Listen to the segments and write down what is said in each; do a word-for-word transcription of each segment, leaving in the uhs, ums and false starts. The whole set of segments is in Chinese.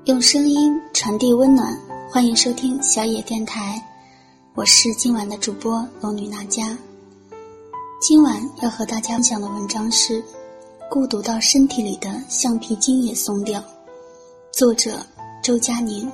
用声音传递温暖，欢迎收听小野电台，我是今晚的主播龙女娜佳。今晚要和大家分享的文章是孤独到身体里的橡皮筋也松掉，作者周佳宁。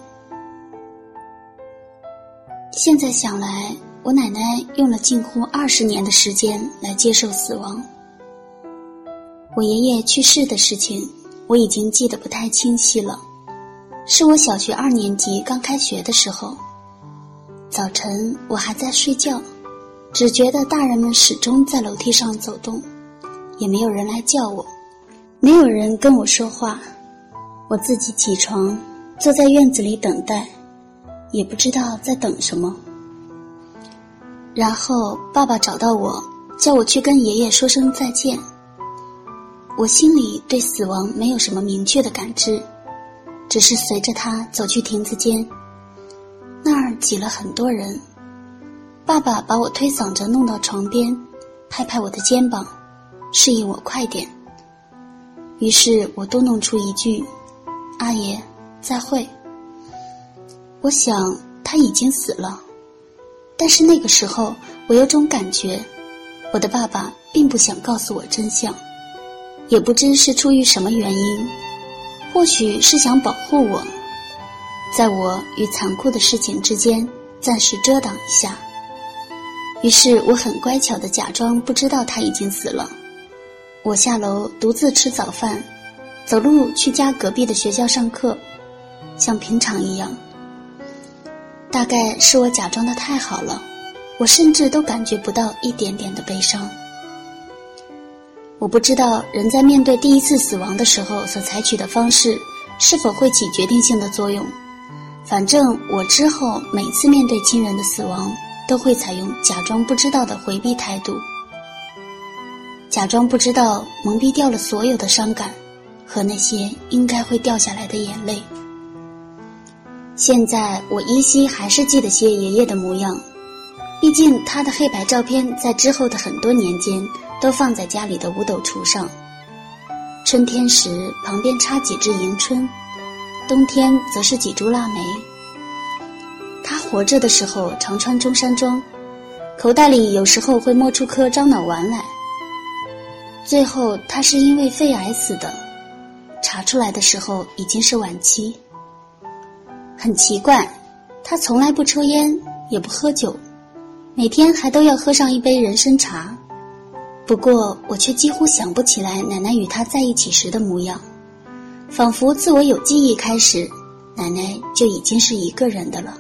现在想来，我奶奶用了近乎二十年的时间来接受死亡。我爷爷去世的事情我已经记得不太清晰了，是我小学二年级刚开学的时候。早晨我还在睡觉，只觉得大人们始终在楼梯上走动，也没有人来叫我，没有人跟我说话。我自己起床，坐在院子里等待，也不知道在等什么。然后爸爸找到我，叫我去跟爷爷说声再见。我心里对死亡没有什么明确的感知，只是随着他走去亭子间，那儿挤了很多人。爸爸把我推搡着弄到床边，拍拍我的肩膀，示意我快点。于是我嘟哝出一句：阿爷，再会。我想他已经死了，但是那个时候我有种感觉，我的爸爸并不想告诉我真相，也不知是出于什么原因，或许是想保护我，在我与残酷的事情之间暂时遮挡一下。于是我很乖巧地假装不知道他已经死了。我下楼独自吃早饭，走路去家隔壁的学校上课，像平常一样。大概是我假装得太好了，我甚至都感觉不到一点点的悲伤。我不知道人在面对第一次死亡的时候所采取的方式是否会起决定性的作用，反正我之后每次面对亲人的死亡都会采用假装不知道的回避态度，假装不知道蒙蔽掉了所有的伤感和那些应该会掉下来的眼泪。现在我依稀还是记得些爷爷的模样，毕竟他的黑白照片在之后的很多年间都放在家里的五斗橱上。春天时旁边插几枝迎春，冬天则是几株腊梅。他活着的时候常穿中山装，口袋里有时候会摸出颗樟脑丸来。最后他是因为肺癌死的，查出来的时候已经是晚期。很奇怪，他从来不抽烟也不喝酒，每天还都要喝上一杯人参茶。不过我却几乎想不起来奶奶与他在一起时的模样，仿佛自我有记忆开始，奶奶就已经是一个人的了。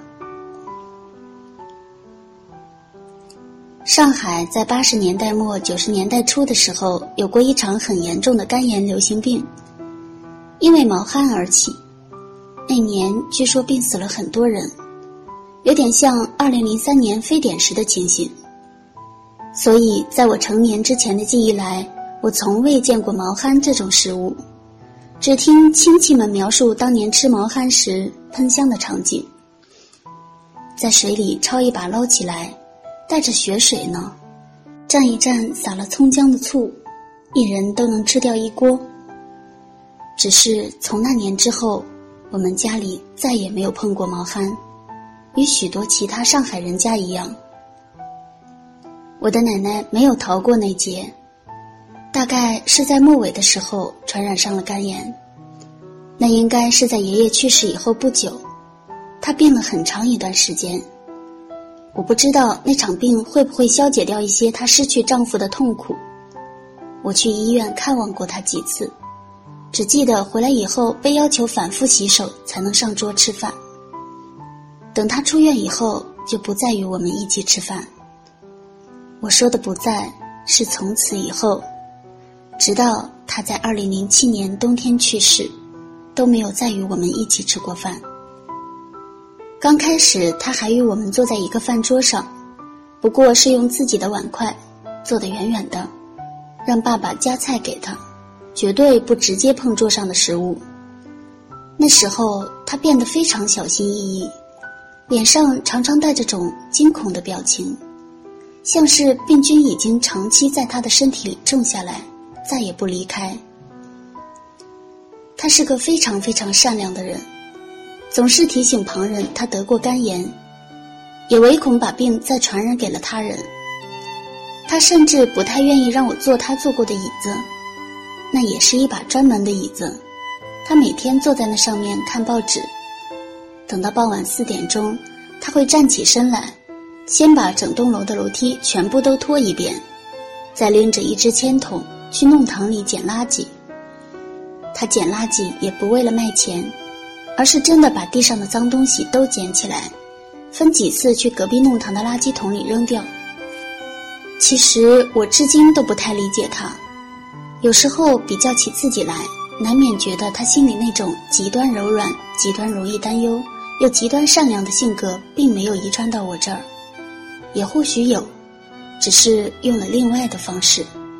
上海在八十年代末九十年代初的时候有过一场很严重的肝炎流行病，因为毛蚶而起。那年据说病死了很多人，有点像二零零三年非典时的情形。所以在我成年之前的记忆来，我从未见过毛蚶这种食物，只听亲戚们描述当年吃毛蚶时喷香的场景。在水里焯一把捞起来，带着血水呢，蘸一蘸撒了葱姜的醋，一人都能吃掉一锅。只是从那年之后，我们家里再也没有碰过毛蚶，与许多其他上海人家一样。我的奶奶没有逃过那劫，大概是在末尾的时候传染上了肝炎。那应该是在爷爷去世以后不久，她病了很长一段时间。我不知道那场病会不会消解掉一些她失去丈夫的痛苦。我去医院看望过她几次，只记得回来以后被要求反复洗手才能上桌吃饭。等她出院以后，就不再与我们一起吃饭。我说的不在，是从此以后，直到他在二零零七年冬天去世，都没有再与我们一起吃过饭。刚开始他还与我们坐在一个饭桌上，不过是用自己的碗筷坐得远远的，让爸爸夹菜给他，绝对不直接碰桌上的食物。那时候他变得非常小心翼翼，脸上常常带着种惊恐的表情，像是病菌已经长期在他的身体里种下来，再也不离开。他是个非常非常善良的人， 总是提醒旁人他得过肝炎，也唯恐把病再传染给了他人。他甚至不太愿意让我坐他坐过的椅子，那也是一把专门的椅子，他每天坐在那上面看报纸。等到傍晚四点钟，他会站起身来，先把整栋楼的楼梯全部都拖一遍，再拎着一只铅筒去弄堂里捡垃圾。他捡垃圾也不为了卖钱，而是真的把地上的脏东西都捡起来，分几次去隔壁弄堂的垃圾桶里扔掉。其实我至今都不太理解他，有时候比较起自己来，难免觉得他心里那种极端柔软、极端容易担忧又极端善良的性格并没有遗传到我这儿，也或许有，只是用了另外的方式。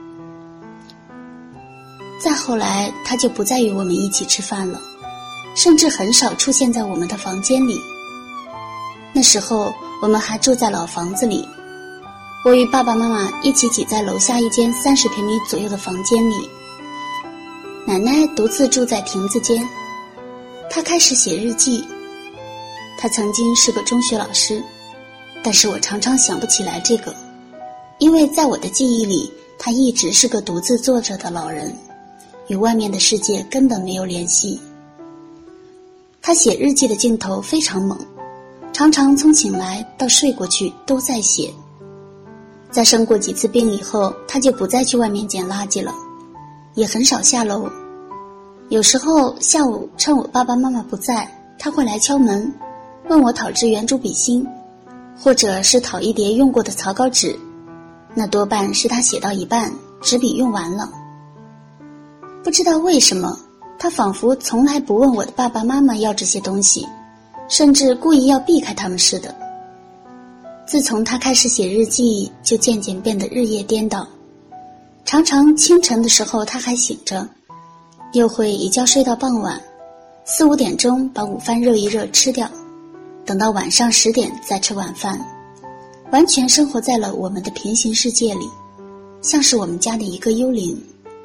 再后来他就不再与我们一起吃饭了，甚至很少出现在我们的房间里。那时候我们还住在老房子里，我与爸爸妈妈一起挤在楼下一间三十平米左右的房间里，奶奶独自住在亭子间。她开始写日记。她曾经是个中学老师，但是我常常想不起来这个，因为在我的记忆里，她一直是个独自坐着的老人，与外面的世界根本没有联系。她写日记的劲头非常猛，常常从醒来到睡过去都在写。在生过几次病以后，他就不再去外面捡垃圾了，也很少下楼。有时候下午趁我爸爸妈妈不在，他会来敲门，问我讨支圆珠笔芯，或者是讨一叠用过的草稿纸，那多半是他写到一半，纸笔用完了。不知道为什么，他仿佛从来不问我的爸爸妈妈要这些东西，甚至故意要避开他们似的。自从他开始写日记，就渐渐变得日夜颠倒，常常清晨的时候他还醒着，又会一觉睡到傍晚，四五点钟把午饭热一热吃掉，等到晚上十点再吃晚饭，完全生活在了我们的平行世界里，像是我们家的一个幽灵。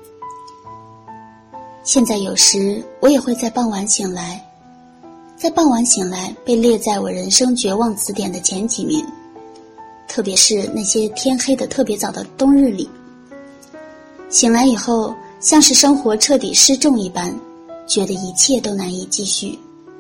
现在有时我也会在傍晚醒来，在傍晚醒来被列在我人生绝望词典的前几名，特别是那些天黑得特别早的冬日里。醒来以后，像是生活彻底失重一般，觉得一切都难以继续。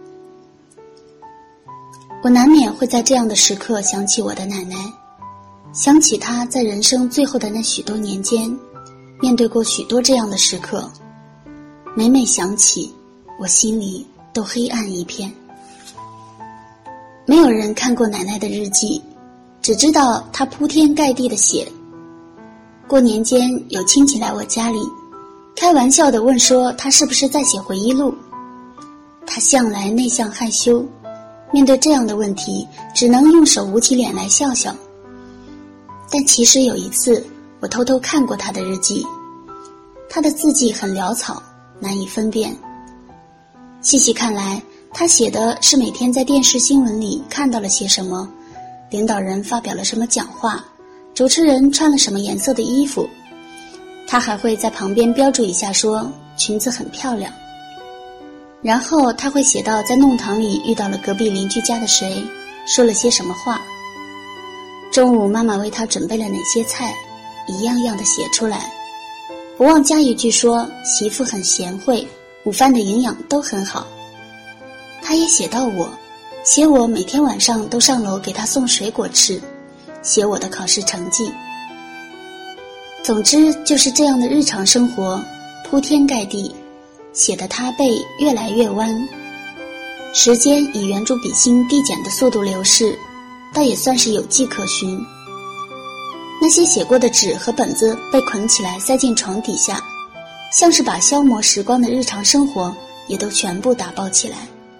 我难免会在这样的时刻想起我的奶奶，想起她在人生最后的那许多年间，面对过许多这样的时刻，每每想起，我心里都黑暗一片。没有人看过奶奶的日记，只知道她铺天盖地的写。过年间有亲戚来我家里，开玩笑地问说她是不是在写回忆录。她向来内向害羞，面对这样的问题，只能用手捂起脸来笑笑。但其实有一次，我偷偷看过她的日记，她的字迹很潦草，难以分辨。细细看来，她写的是每天在电视新闻里看到了些什么，领导人发表了什么讲话，主持人穿了什么颜色的衣服。她还会在旁边标注一下说裙子很漂亮。然后她会写到在弄堂里遇到了隔壁邻居家的谁，说了些什么话。中午妈妈为她准备了哪些菜，一样样的写出来。不忘加一句说媳妇很贤惠，午饭的营养都很好。她也写到我，写我每天晚上都上楼给她送水果吃，写我的考试成绩。总之就是这样的日常生活，铺天盖地，写得她背越来越弯。时间以圆珠笔芯递减的速度流逝，倒也算是有迹可循。那些写过的纸和本子被捆起来塞进床底下，像是把消磨时光的日常生活也都全部打包起来。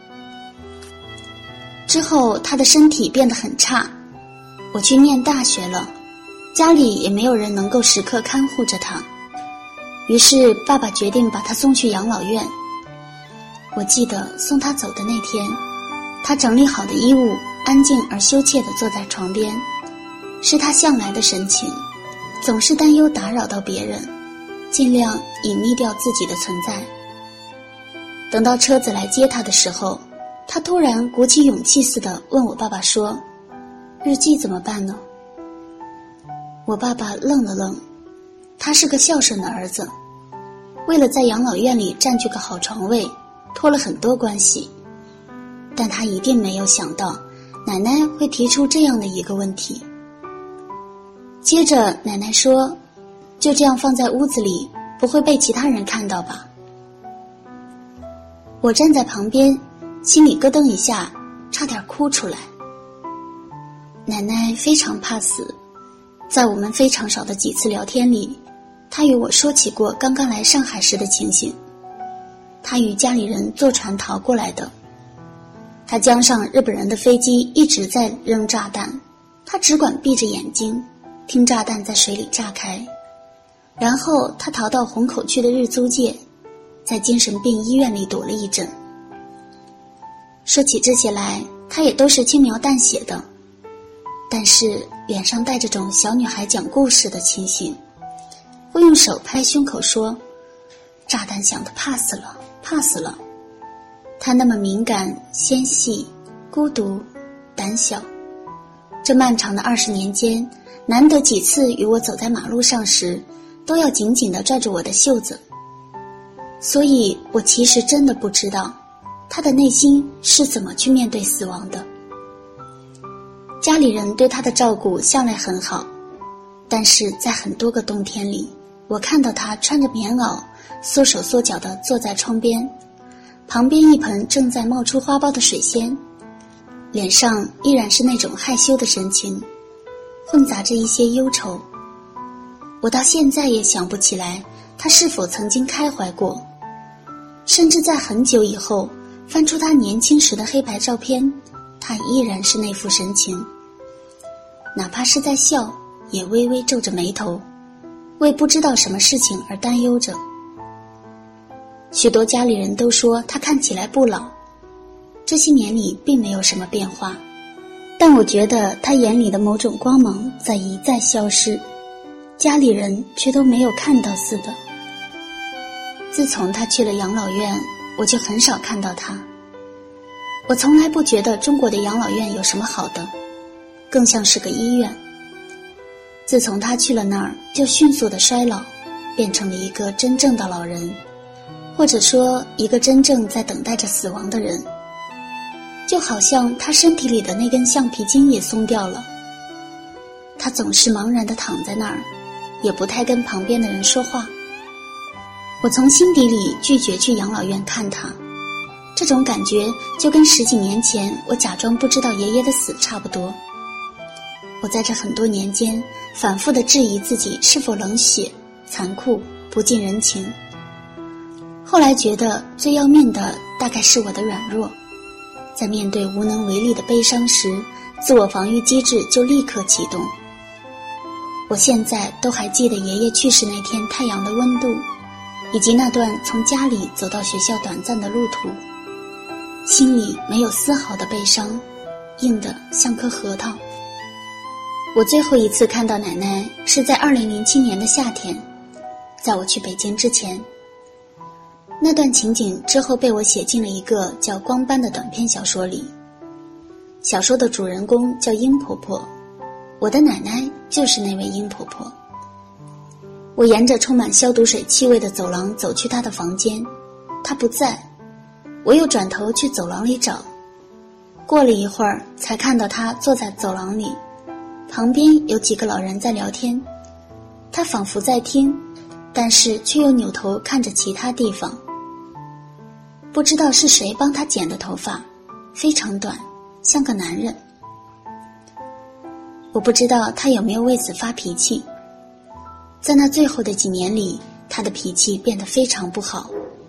之后他的身体变得很差，我去念大学了，家里也没有人能够时刻看护着他，于是爸爸决定把他送去养老院。我记得送他走的那天，他整理好的衣物安静而羞怯地坐在床边，是他向来的神情，总是担忧打扰到别人，尽量隐匿掉自己的存在。等到车子来接他的时候， 他突然鼓起勇气似的问我爸爸说：“日记怎么办呢？”我爸爸愣了愣，他是个孝顺的儿子，为了在养老院里占据个好床位，托了很多关系，但他一定没有想到奶奶会提出这样的一个问题。接着奶奶说：“就这样放在屋子里，不会被其他人看到吧？”我站在旁边，心里咯噔一下，差点哭出来。奶奶非常怕死，在我们非常少的几次聊天里，她与我说起过刚刚来上海时的情形。她与家里人坐船逃过来的，她江上日本人的飞机一直在扔炸弹，她只管闭着眼睛听炸弹在水里炸开。然后她逃到虹口区的日租界，在精神病医院里躲了一阵。说起这些来，她也都是轻描淡写的，但是脸上带着种小女孩讲故事的情形，会用手拍胸口说：“炸弹响得怕死了，怕死了。”她那么敏感、纤细、孤独、胆小。这漫长的二十年间，难得几次与我走在马路上时，都要紧紧地拽着我的袖子。所以我其实真的不知道她的内心是怎么去面对死亡的。家里人对她的照顾向来很好，但是在很多个冬天里，我看到她穿着棉袄，缩手缩脚地坐在窗边，旁边一盆正在冒出花苞的水仙，脸上依然是那种害羞的神情，混杂着一些忧愁。我到现在也想不起来她是否曾经开怀过，甚至在很久以后翻出她年轻时的黑白照片，她依然是那副神情，哪怕是在笑，也微微皱着眉头，为不知道什么事情而担忧着。许多家里人都说她看起来不老，这些年里并没有什么变化，但我觉得她眼里的某种光芒在一再消失，家里人却都没有看到似的。自从她去了养老院，我就很少看到她。我从来不觉得中国的养老院有什么好的，更像是个医院。自从她去了那儿，就迅速的衰老，变成了一个真正的老人，或者说一个真正在等待着死亡的人。就好像她身体里的那根橡皮筋也松掉了。她总是茫然地躺在那儿，也不太跟旁边的人说话。我从心底里拒绝去养老院看她，这种感觉就跟十几年前我假装不知道爷爷的死差不多。我在这很多年间反复地质疑自己是否冷血、残酷、不近人情。后来觉得最要命的大概是我的软弱，在面对无能为力的悲伤时，自我防御机制就立刻启动。我现在都还记得爷爷去世那天太阳的温度，以及那段从家里走到学校短暂的路途，心里没有丝毫的悲伤，硬得像颗核桃。我最后一次看到奶奶是在二零零七年的夏天，在我去北京之前。那段情景之后被我写进了一个叫《光斑》的短篇小说里。小说的主人公叫殷婆婆，我的奶奶就是那位殷婆婆。我沿着充满消毒水气味的走廊走去她的房间，她不在，我又转头去走廊里找。过了一会儿才看到她坐在走廊里，旁边有几个老人在聊天，她仿佛在听，但是却又扭头看着其他地方。不知道是谁帮她剪的头发，非常短，像个男人。我不知道她有没有为此发脾气。在那最后的几年里，她的脾气变得非常不好。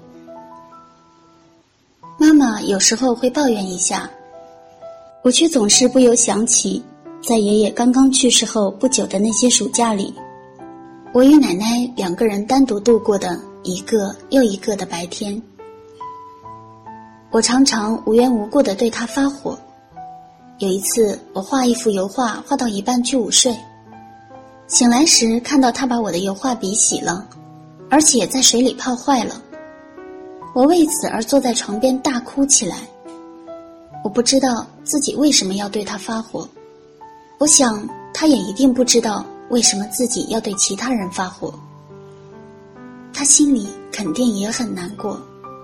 妈妈有时候会抱怨一下，我却总是不由想起在爷爷刚刚去世后不久的那些暑假里，我与奶奶两个人单独度过的一个又一个的白天。我常常无缘无故地对她发火。有一次我画一幅油画画到一半去午睡，醒来时看到她把我的油画笔洗了，而且在水里泡坏了。我为此而坐在床边大哭起来。 我不知道自己为什么要对他发火，我想他也一定不知道为什么自己要对其他人发火。他心里肯定也很难过。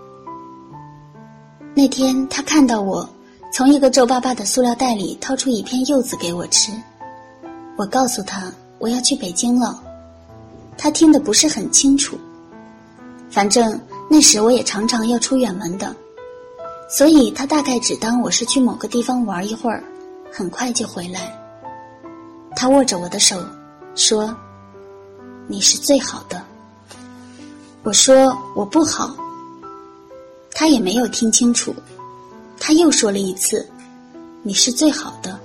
那天他看到我从一个皱巴巴的塑料袋里掏出一片柚子给我吃，我告诉他我要去北京了，他听得不是很清楚。反正那时我也常常要出远门的，所以他大概只当我是去某个地方玩一会儿，很快就回来。他握着我的手说，你是最好的。我说我不好。他也没有听清楚，他又说了一次，你是最好的。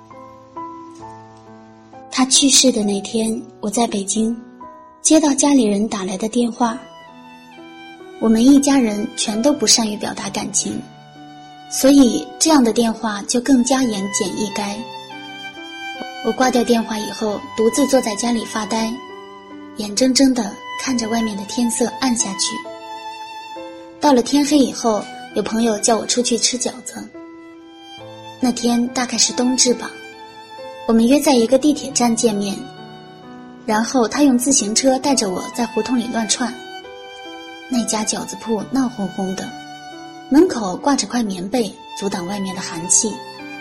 他去世的那天，我在北京，接到家里人打来的电话。我们一家人全都不善于表达感情，所以这样的电话就更加言简意赅。我挂掉电话以后，独自坐在家里发呆，眼睁睁地看着外面的天色暗下去。到了天黑以后，有朋友叫我出去吃饺子。那天大概是冬至吧，我们约在一个地铁站见面，然后他用自行车带着我在胡同里乱窜。那家饺子铺闹哄哄的，门口挂着块棉被阻挡外面的寒气。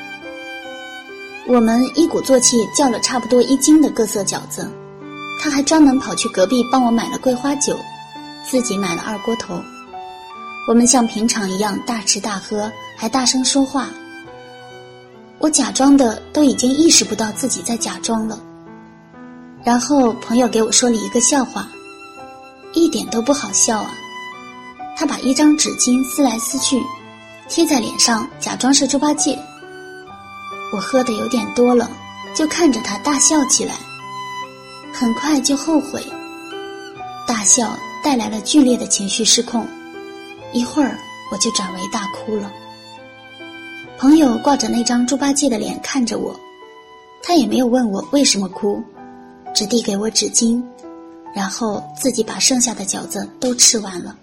我们一鼓作气叫了差不多一斤的各色饺子，他还专门跑去隔壁帮我买了桂花酒，自己买了二锅头。我们像平常一样大吃大喝，还大声说话。我假装的都已经意识不到自己在假装了。然后朋友给我说了一个笑话，一点都不好笑啊。他把一张纸巾撕来撕去，贴在脸上，假装是猪八戒。我喝得有点多了，就看着他大笑起来，很快就后悔。大笑带来了剧烈的情绪失控，一会儿我就转为大哭了。朋友挂着那张猪八戒的脸看着我，他也没有问我为什么哭，只递给我纸巾，然后自己把剩下的饺子都吃完了。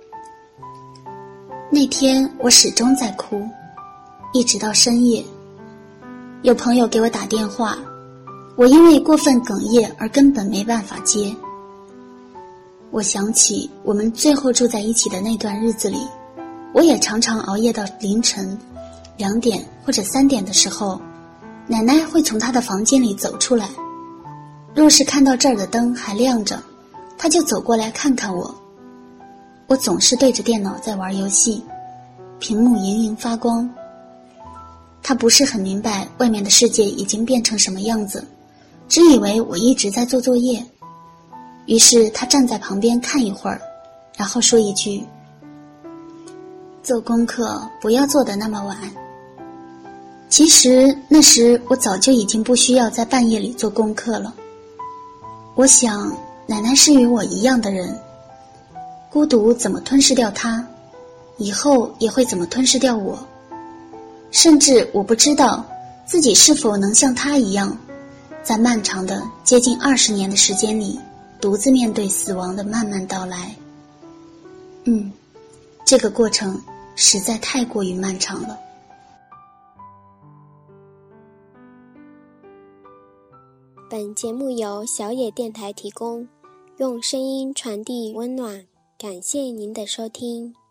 那天我始终在哭，一直到深夜。有朋友给我打电话，我因为过分哽咽而根本没办法接。我想起我们最后住在一起的那段日子里，我也常常熬夜到凌晨两点或者三点的时候，奶奶会从她的房间里走出来，若是看到这儿的灯还亮着，她就走过来看看我。我总是对着电脑在玩游戏，屏幕莹莹发光。她不是很明白外面的世界已经变成什么样子，只以为我一直在做作业。于是她站在旁边看一会儿，然后说一句，做功课不要做得那么晚。其实那时我早就已经不需要在半夜里做功课了。我想奶奶是与我一样的人，孤独怎么吞噬掉她，以后也会怎么吞噬掉我。甚至我不知道自己是否能像她一样，在漫长的接近二十年的时间里，独自面对死亡的慢慢到来。嗯，这个过程实在太过于漫长了。 本节目由小野电台提供，用声音传递温暖，感谢您的收听。